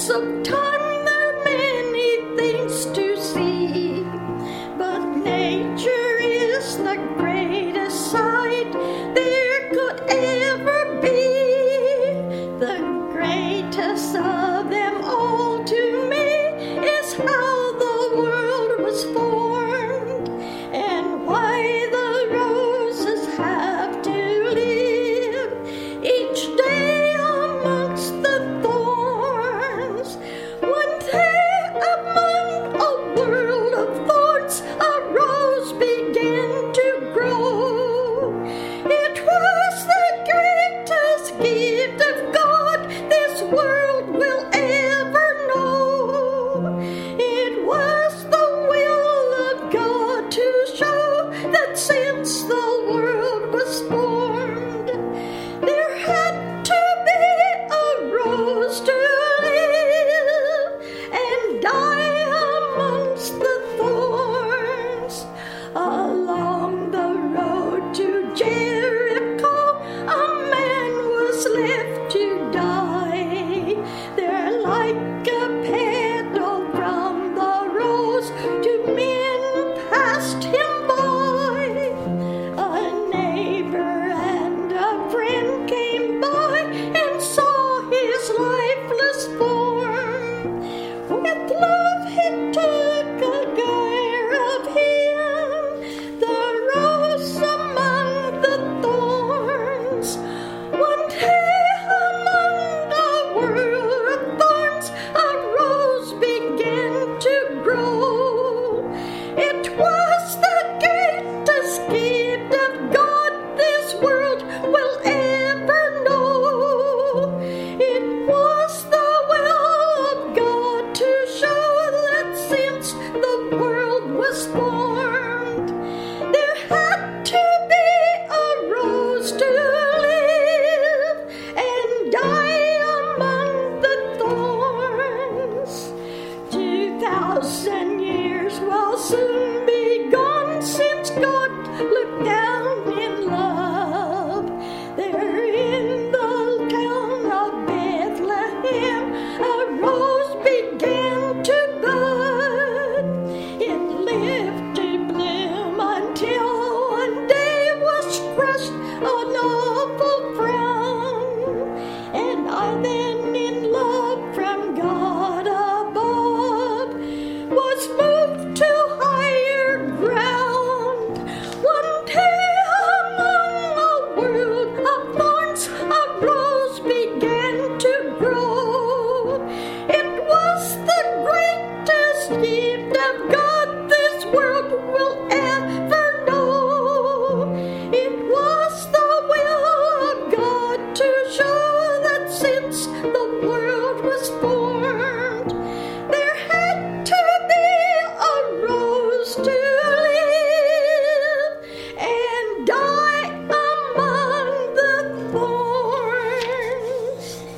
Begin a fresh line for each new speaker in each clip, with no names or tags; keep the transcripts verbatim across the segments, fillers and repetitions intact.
course of time there are many things to see, but nature is the greatest sight there could ever be. The greatest of them all to me is how the world was formed, and why the roses have to live each day amongst the thorns. One day among a world of thorns a rose began to grow. It was the greatest gift of God this world will ever know. It was the will of God to show that since the world was formed, there had to be a rose to live and die amongst the thorns. Along the road to Jericho, a man was left to die. There, like a petal from the rose, two men passed him by. A neighbor and a friend came by and saw his lifeless form. With love he took a care of him, the rose among the thorns. One day among a world of thorns a rose began to grow. It was the greatest gift of God this world will ever know. It was the will of God to show that since the world was formed, there had to be a rose to live and die among the thorns. Two thousand years will soon be gone since God looked down in love. There in the town of Bethlehem a rose began to bud. It lived to bloom until one day was crushed an awful frown. And I then, in love from God above, was moved to higher ground. One day among a world of thorns a rose began to grow. It was the greatest gift of God this world will ever know. It was the will of God to show that since the world was formed, there had to be a rose to live and die among the thorns.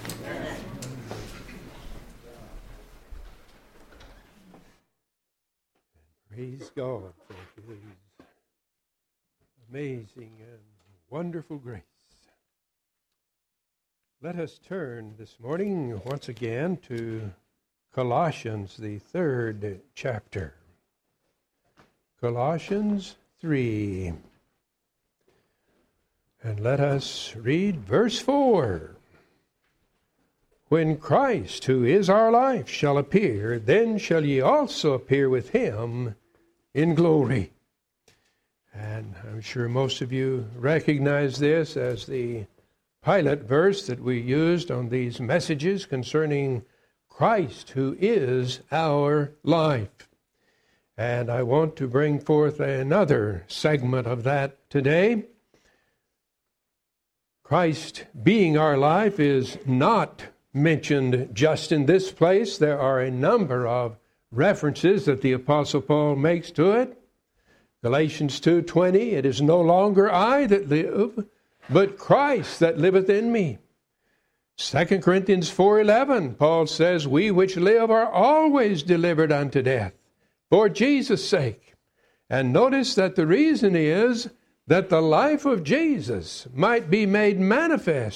Praise God for His amazing and wonderful grace. Let us turn this morning once again to Colossians, the third chapter. Colossians three. And let us read verse four. When Christ, who is our life, shall appear, then shall ye also appear with him in glory. And I'm sure most of you recognize this as the pilot verse that we used on these messages concerning Christ, who is our life. And I want to bring forth another segment of that today. Christ being our life is not mentioned just in this place. There are a number of references that the Apostle Paul makes to it. Galatians two twenty, it is no longer I that live, but Christ that liveth in me. Second Corinthians four eleven, Paul says, we which live are always delivered unto death for Jesus' sake. And notice that the reason is that the life of Jesus might be made manifest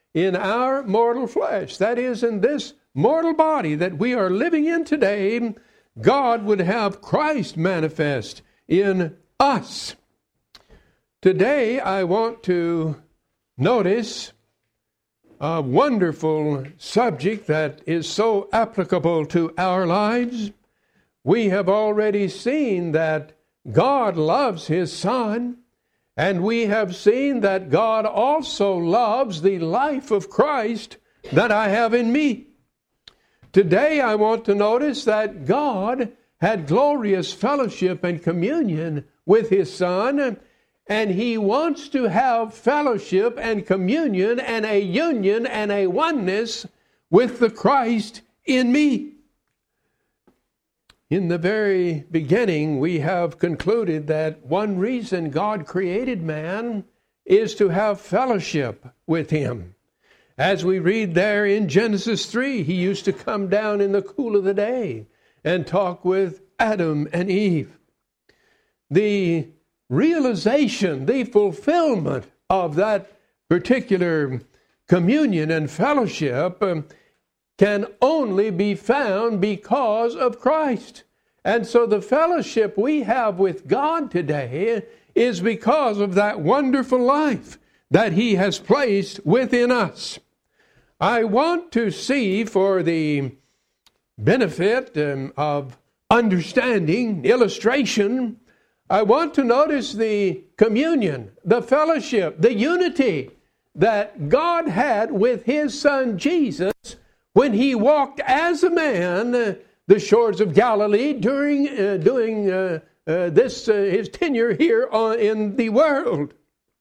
in our mortal flesh, that is, in this mortal body that we are living in today, God would have Christ manifest in us. Today, I want to notice a wonderful subject that is so applicable to our lives. We have already seen that God loves His Son, and we have seen that God also loves the life of Christ that I have in me. Today I want to notice that God had glorious fellowship and communion with His Son, and He wants to have fellowship and communion and a union and a oneness with the Christ in me. In the very beginning, we have concluded that one reason God created man is to have fellowship with Him. As we read there in Genesis three, He used to come down in the cool of the day and talk with Adam and Eve. The realization, the fulfillment of that particular communion and fellowship um, can only be found because of Christ. And so the fellowship we have with God today is because of that wonderful life that He has placed within us. I want to see, for the benefit um, of understanding, illustration, I want to notice the communion, the fellowship, the unity that God had with His Son Jesus when He walked as a man uh, the shores of Galilee during uh, doing uh, uh, this uh, His tenure here on, in the world.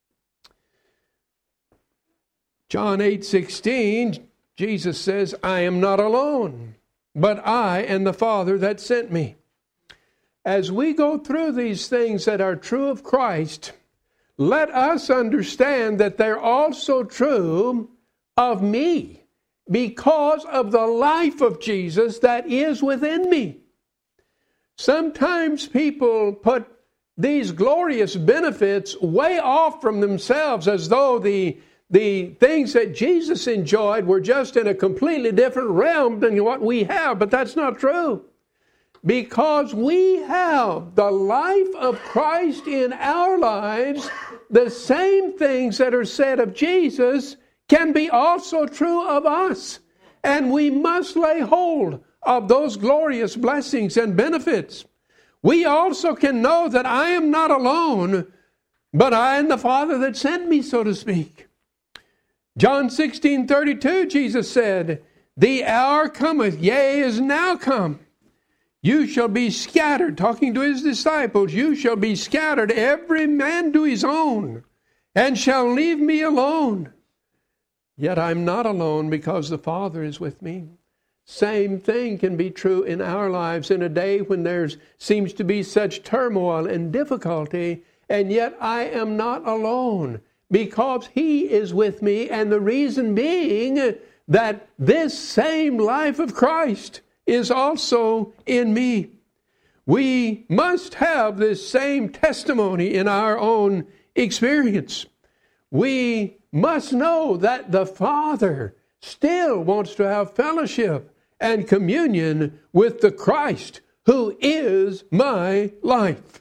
John eight sixteen, Jesus says, "I am not alone, but I and the Father that sent me." As we go through these things that are true of Christ, let us understand that they're also true of me because of the life of Jesus that is within me. Sometimes people put these glorious benefits way off from themselves, as though the, the things that Jesus enjoyed were just in a completely different realm than what we have, but that's not true. Because we have the life of Christ in our lives, the same things that are said of Jesus can be also true of us. And we must lay hold of those glorious blessings and benefits. We also can know that I am not alone, but I and the Father that sent me, so to speak. John sixteen thirty-two, Jesus said, "The hour cometh, yea, is now come. You shall be scattered," talking to His disciples, "you shall be scattered, every man to his own, and shall leave me alone. Yet I'm not alone, because the Father is with me." Same thing can be true in our lives in a day when there seems to be such turmoil and difficulty, and yet I am not alone, because He is with me, and the reason being that this same life of Christ is also in me. We must have this same testimony in our own experience. We must know that the Father still wants to have fellowship and communion with the Christ who is my life.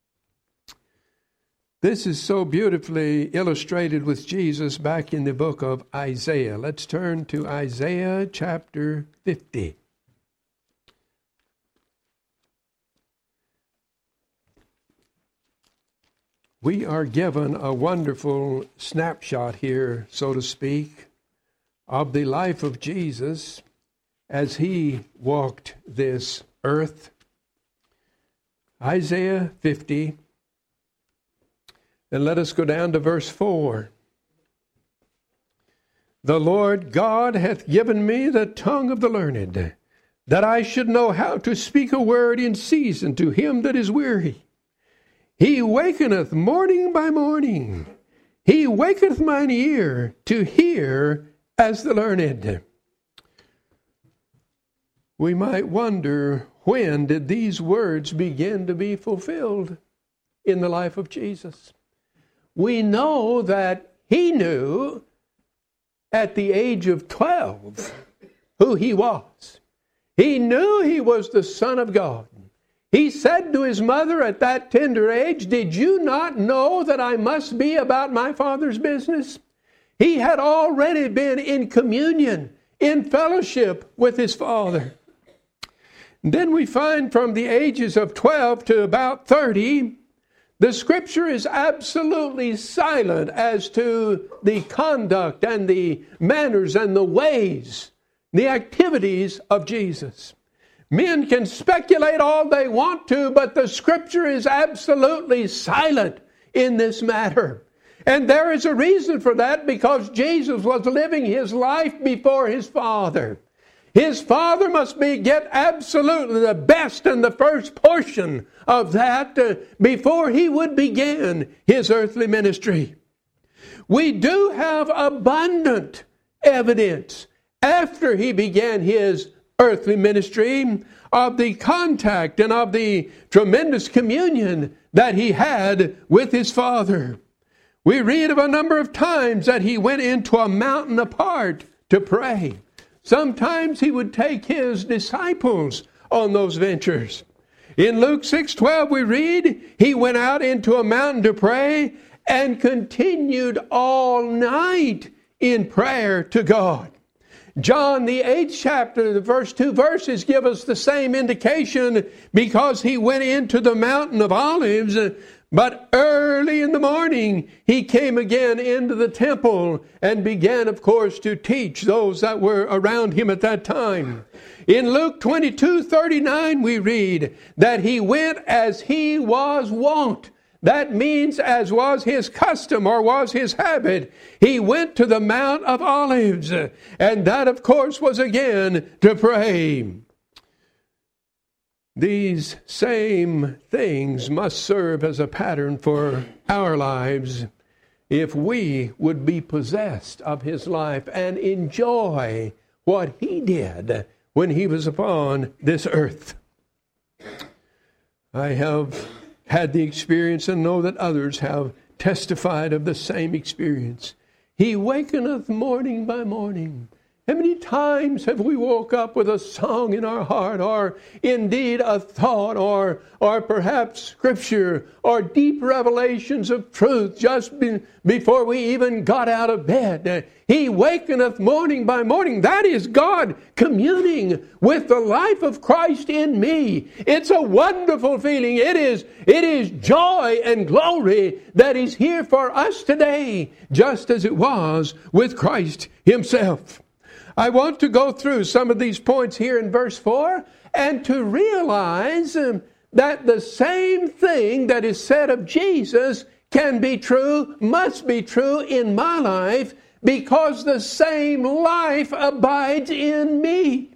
This is so beautifully illustrated with Jesus back in the book of Isaiah. Let's turn to Isaiah chapter fifty. We are given a wonderful snapshot here, so to speak, of the life of Jesus as He walked this earth. Isaiah fifty, and let us go down to verse four. "The Lord God hath given me the tongue of the learned, that I should know how to speak a word in season to him that is weary. He wakeneth morning by morning. He waketh mine ear to hear as the learned." We might wonder, when did these words begin to be fulfilled in the life of Jesus? We know that He knew at the age of twelve who he was. He knew he was the Son of God. He said to his mother at that tender age, "Did you not know that I must be about my Father's business?" He had already been in communion, in fellowship with his Father. And then we find from the ages of twelve to about thirty, the Scripture is absolutely silent as to the conduct and the manners and the ways, the activities of Jesus. Men can speculate all they want to, but the Scripture is absolutely silent in this matter. And there is a reason for that, because Jesus was living his life before his Father. His Father must be get absolutely the best and the first portion of that uh, before he would begin his earthly ministry. We do have abundant evidence after he began his earthly ministry of the contact and of the tremendous communion that he had with his Father. We read of a number of times that he went into a mountain apart to pray. Sometimes he would take his disciples on those ventures. In Luke six twelve we read, he went out into a mountain to pray and continued all night in prayer to God. John, the eighth chapter, the first two verses give us the same indication, because he went into the mountain of Olives, but early in the morning he came again into the temple and began, of course, to teach those that were around him at that time. In Luke twenty-two thirty-nine we read that he went as he was wont. That means as was his custom or was his habit. He went to the Mount of Olives, and that, of course, was again to pray. These same things must serve as a pattern for our lives if we would be possessed of his life and enjoy what he did when he was upon this earth. I have had the experience and know that others have testified of the same experience. He wakeneth morning by morning. How many times have we woke up with a song in our heart, or indeed a thought, or or perhaps scripture, or deep revelations of truth just be, before we even got out of bed? He wakeneth morning by morning. That is God communing with the life of Christ in me. It's a wonderful feeling. It is, it is joy and glory that is here for us today, just as it was with Christ himself. I want to go through some of these points here in verse four and to realize um, that the same thing that is said of Jesus can be true, must be true in my life, because the same life abides in me.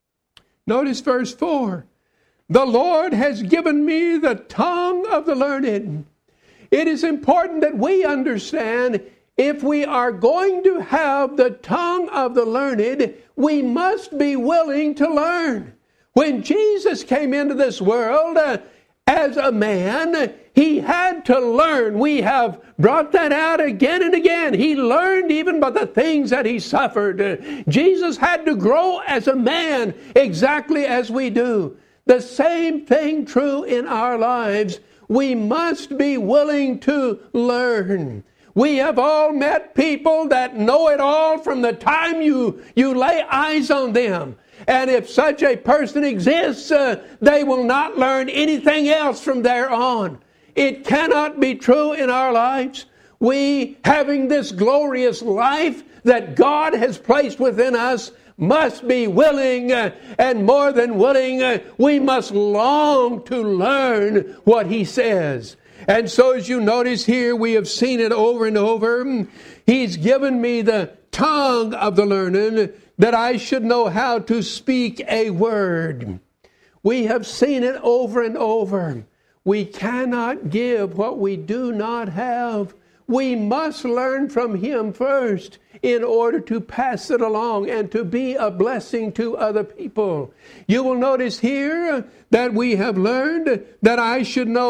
Notice verse four. The Lord has given me the tongue of the learned. It is important that we understand, if we are going to have the tongue of the learned, we must be willing to learn. When Jesus came into this world uh, as a man, he had to learn. We have brought that out again and again. He learned even by the things that he suffered. Uh, Jesus had to grow as a man exactly as we do. The same thing true in our lives. We must be willing to learn. We have all met people that know it all from the time you, you lay eyes on them. And if such a person exists, uh, they will not learn anything else from there on. It cannot be true in our lives. We, having this glorious life that God has placed within us, must be willing, uh, and more than willing, uh, we must long to learn what he says. And so as you notice here, we have seen it over and over. He's given me the tongue of the learned, that I should know how to speak a word. We have seen it over and over. We cannot give what we do not have. We must learn from him first in order to pass it along and to be a blessing to other people. You will notice here that we have learned that I should know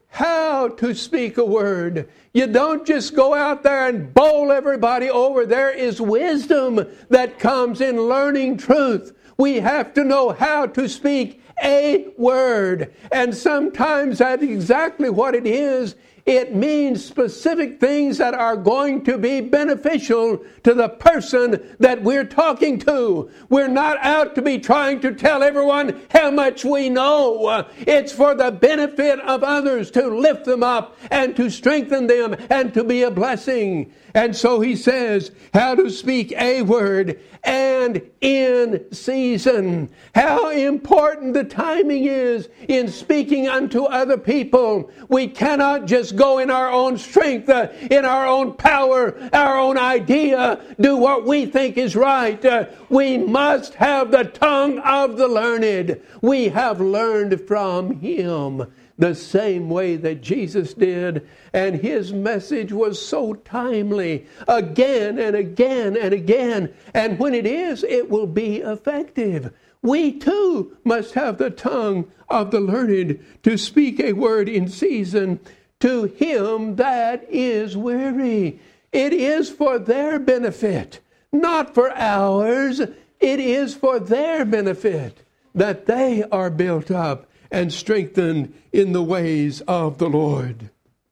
how to speak a word. You don't just go out there and bowl everybody over. There is wisdom that comes in learning truth. We have to know how to speak a word. And sometimes that's exactly what it is. It means specific things that are going to be beneficial to the person that we're talking to. We're not out to be trying to tell everyone how much we know. It's for the benefit of others, to lift them up and to strengthen them and to be a blessing. And so he says how to speak a word and in season. How important the timing is in speaking unto other people. We cannot just go in our own strength, uh, in our own power, our own idea, do what we think is right. Uh, we must have the tongue of the learned. We have learned from him the same way that Jesus did, and his message was so timely again and again and again. And when it is, it will be effective. We too must have the tongue of the learned to speak a word in season to him that is weary. It is for their benefit, not for ours. It is for their benefit that they are built up and strengthened in the ways of the Lord.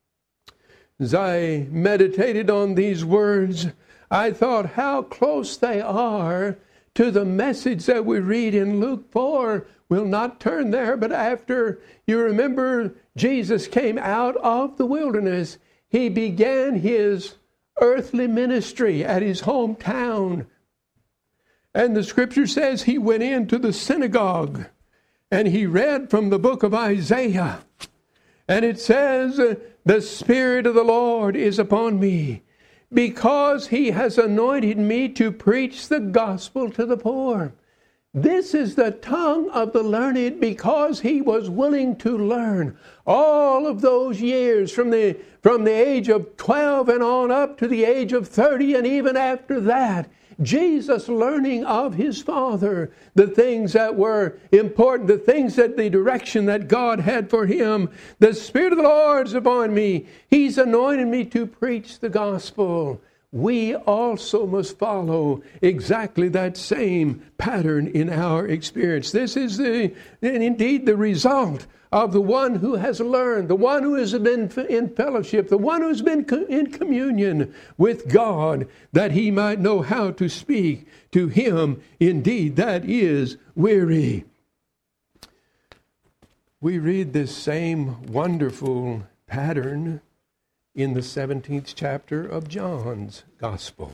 As I meditated on these words, I thought how close they are to the message that we read in Luke four. We'll not turn there, but after, you remember, Jesus came out of the wilderness, he began his earthly ministry at his hometown. And the scripture says he went into the synagogue and he read from the book of Isaiah. And it says, the Spirit of the Lord is upon me, because he has anointed me to preach the gospel to the poor. This is the tongue of the learned, because he was willing to learn all of those years from the, from the age of twelve and on up to the age of thirty, and even after that. Jesus learning of his Father, the things that were important, the things that the direction that God had for him. The Spirit of the Lord is upon me. He's anointed me to preach the gospel. We also must follow exactly that same pattern in our experience. This is the, and indeed the result of the one who has learned, the one who has been in fellowship, the one who's been in communion with God, that he might know how to speak to him indeed that is weary. We read this same wonderful pattern in the seventeenth chapter of John's Gospel.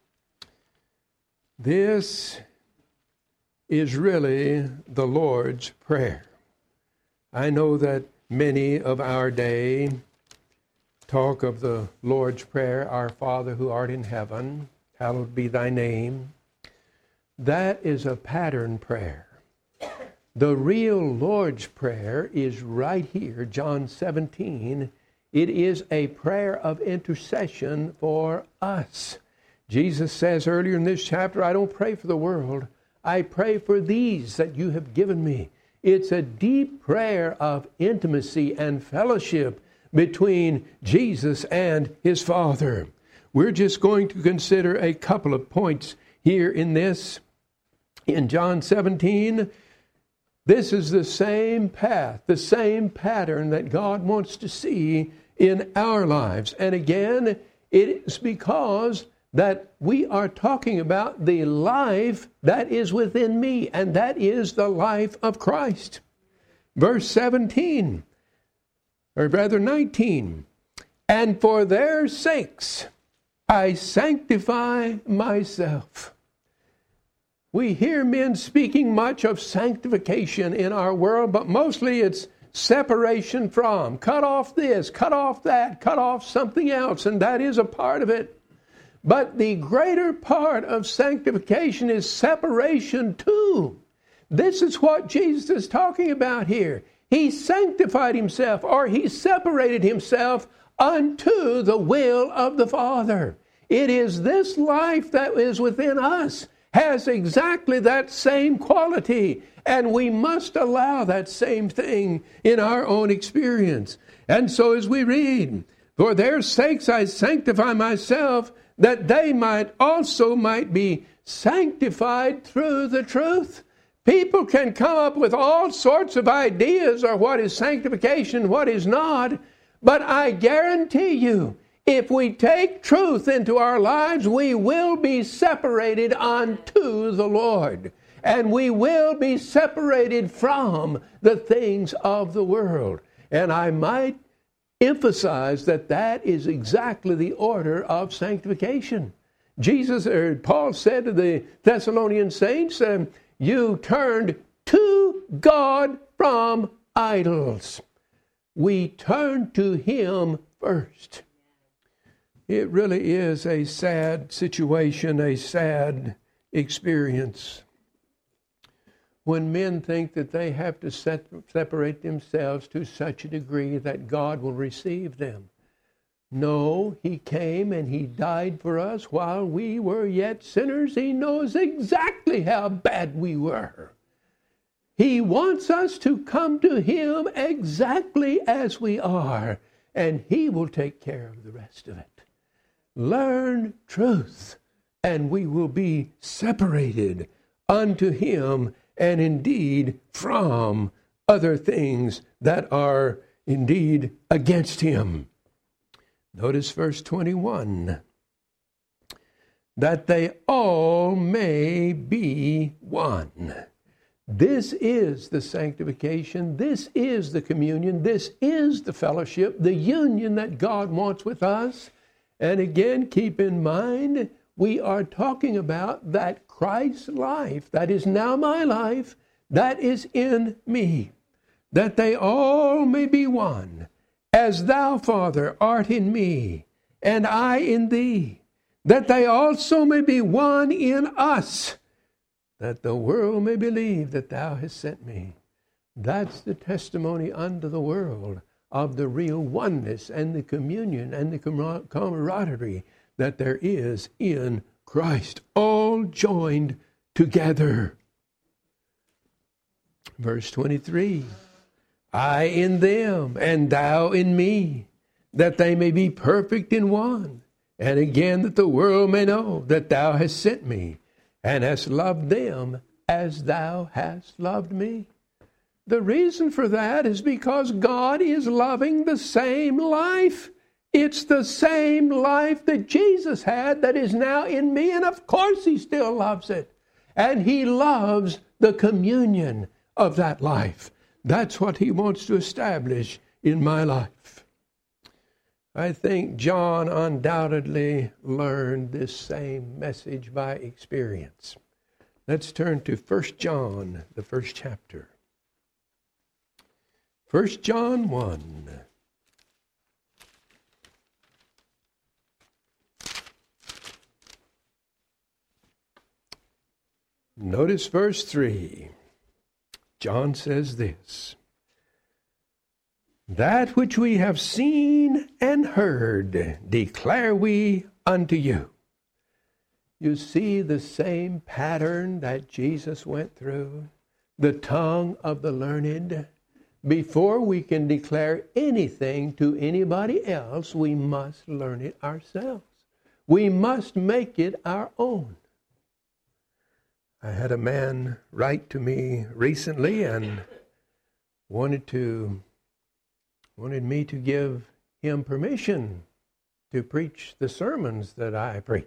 This is really the Lord's Prayer. I know that many of our day talk of the Lord's Prayer, Our Father who art in heaven, hallowed be thy name. That is a pattern prayer. The real Lord's Prayer is right here, John seventeen. It is a prayer of intercession for us. Jesus says earlier in this chapter, I don't pray for the world. I pray for these that you have given me. It's a deep prayer of intimacy and fellowship between Jesus and his Father. We're just going to consider a couple of points here in this. In John seventeen, this is the same path, the same pattern that God wants to see in our lives. And again, it is because that we are talking about the life that is within me, and that is the life of Christ. Verse seventeen, or rather nineteen, and for their sakes I sanctify myself. We hear men speaking much of sanctification in our world, but mostly it's separation from. Cut off this, cut off that, cut off something else, and that is a part of it. But the greater part of sanctification is separation too. This is what Jesus is talking about here. He sanctified himself, or he separated himself unto the will of the Father. It is this life that is within us, has exactly that same quality. And we must allow that same thing in our own experience. And so as we read, for their sakes I sanctify myself, that they might also might be sanctified through the truth. People can come up with all sorts of ideas of what is sanctification, what is not. But I guarantee you, if we take truth into our lives, we will be separated unto the Lord. And we will be separated from the things of the world. And I might emphasize that that is exactly the order of sanctification. Jesus, or Paul said to the Thessalonian saints, um, you turned to God from idols. We turn to Him first. It really is a sad situation, a sad experience, when men think that they have to set, separate themselves to such a degree that God will receive them. No, He came and He died for us while we were yet sinners. He knows exactly how bad we were. He wants us to come to Him exactly as we are, and He will take care of the rest of it. Learn truth, and we will be separated unto Him, and indeed from other things that are indeed against Him. Notice verse twenty-one. That they all may be one. This is the sanctification. This is the communion. This is the fellowship, the union that God wants with us. And again, keep in mind, we are talking about that Christ's life, that is now my life, that is in me, that they all may be one, as thou, Father, art in me, and I in thee, that they also may be one in us, that the world may believe that thou hast sent me. That's the testimony unto the world of the real oneness and the communion and the camaraderie that there is in Christ, all joined together. Verse twenty-three, I in them, and thou in me, that they may be perfect in one. And again, that the world may know that thou hast sent me, and hast loved them as thou hast loved me. The reason for that is because God is loving the same life. It's the same life that Jesus had that is now in me, and of course He still loves it. And He loves the communion of that life. That's what He wants to establish in my life. I think John undoubtedly learned this same message by experience. Let's turn to First John, the first chapter. First John one. Notice verse three. John says this, that which we have seen and heard declare we unto you. You see the same pattern that Jesus went through, the tongue of the learned. Before we can declare anything to anybody else, we must learn it ourselves. We must make it our own. I had a man write to me recently and wanted to wanted me to give him permission to preach the sermons that I preach.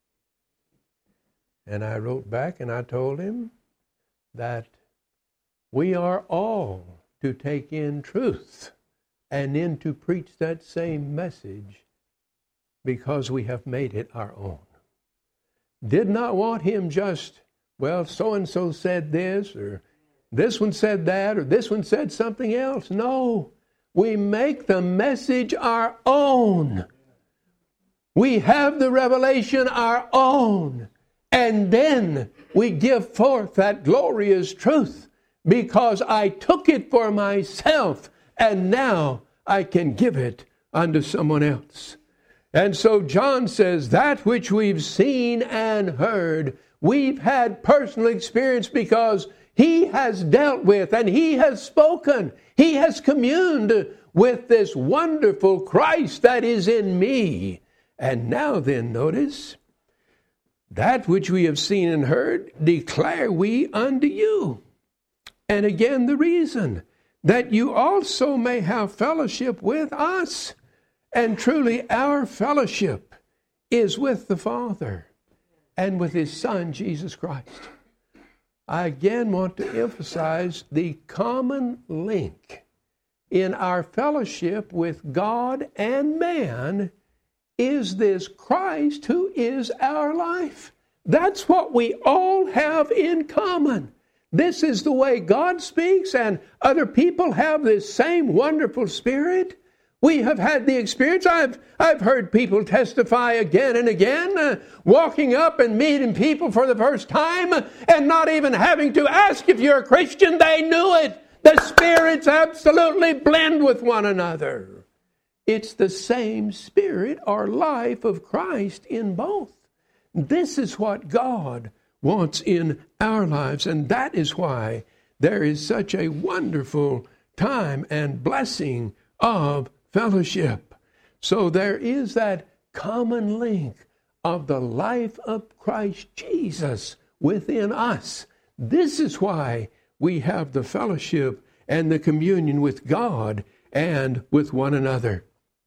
And I wrote back and I told him that we are all to take in truth and then to preach that same message because we have made it our own. Did not want him just, well, so-and-so said this, or this one said that, or this one said something else. No, we make the message our own. We have the revelation our own. And then we give forth that glorious truth because I took it for myself and now I can give it unto someone else. And so John says, that which we've seen and heard, We've had personal experience because He has dealt with and He has spoken. He has communed with this wonderful Christ that is in me. And now then, notice, that which we have seen and heard, declare we unto you. And again, the reason, that you also may have fellowship with us. And truly, our fellowship is with the Father and with His Son, Jesus Christ. I again want to emphasize the common link in our fellowship with God and man is this Christ who is our life. That's what we all have in common. This is the way God speaks, and other people have this same wonderful Spirit. We have had the experience. I've, I've heard people testify again and again, uh, walking up and meeting people for the first time and not even having to ask if you're a Christian. They knew it. The spirits absolutely blend with one another. It's the same Spirit or life of Christ in both. This is what God wants in our lives, and that is why there is such a wonderful time and blessing of fellowship. So there is that common link of the life of Christ Jesus within us. This is why we have the fellowship and the communion with God and with one another.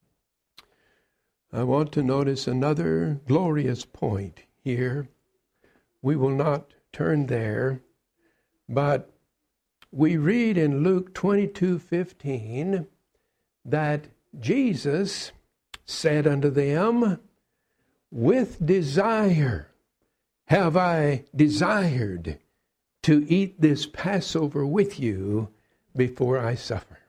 I want to notice another glorious point here. We will not turn there, but we read in Luke twenty-two fifteen that Jesus said unto them, with desire have I desired to eat this Passover with you before I suffer.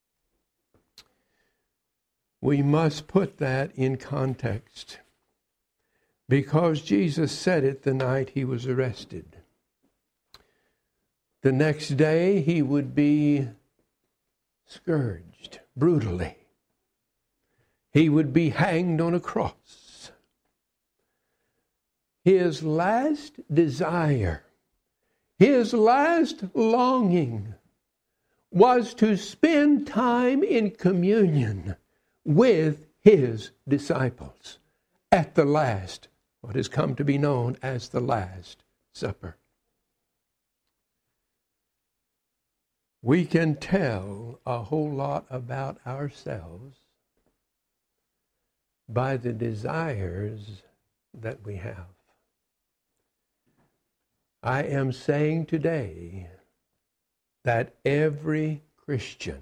We must put that in context, because Jesus said it the night He was arrested. The next day He would be scourged brutally. He would be hanged on a cross. His last desire, His last longing was to spend time in communion with His disciples at the last, what has come to be known as the Last Supper. We can tell a whole lot about ourselves by the desires that we have. I am saying today that every Christian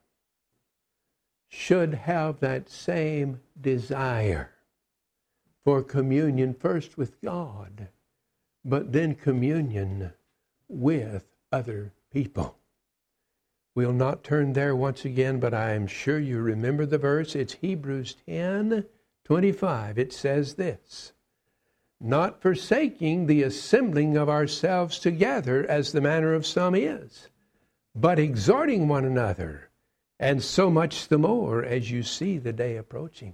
should have that same desire for communion, first with God, but then communion with other people. We'll not turn there once again, but I am sure you remember the verse. It's Hebrews ten twenty-five. It says this, not forsaking the assembling of ourselves together as the manner of some is, but exhorting one another, and so much the more as you see the day approaching.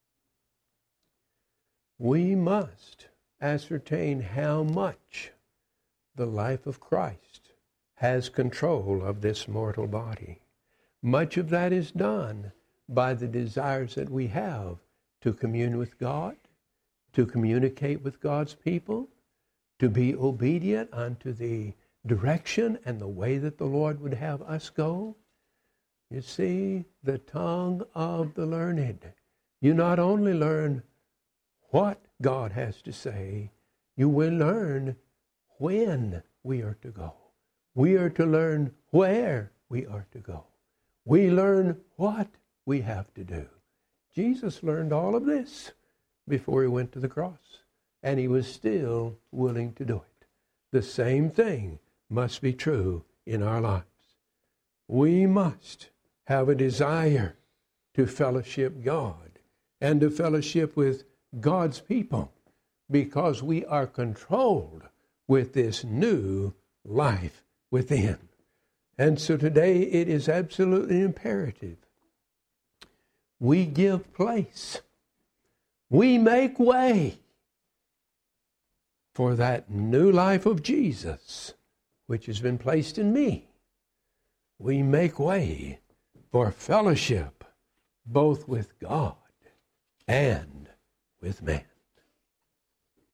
We must ascertain how much the life of Christ has control of this mortal body. Much of that is done by the desires that we have to commune with God, to communicate with God's people, to be obedient unto the direction and the way that the Lord would have us go. You see, the tongue of the learned. You not only learn what God has to say, you will learn when we are to go. We are to learn where we are to go. We learn what we have to do. Jesus learned all of this before He went to the cross, and He was still willing to do it. The same thing must be true in our lives. We must have a desire to fellowship God and to fellowship with God's people, because we are controlled with this new life within. And so today it is absolutely imperative we give place, we make way for that new life of Jesus, which has been placed in me, we make way for fellowship both with God and with man.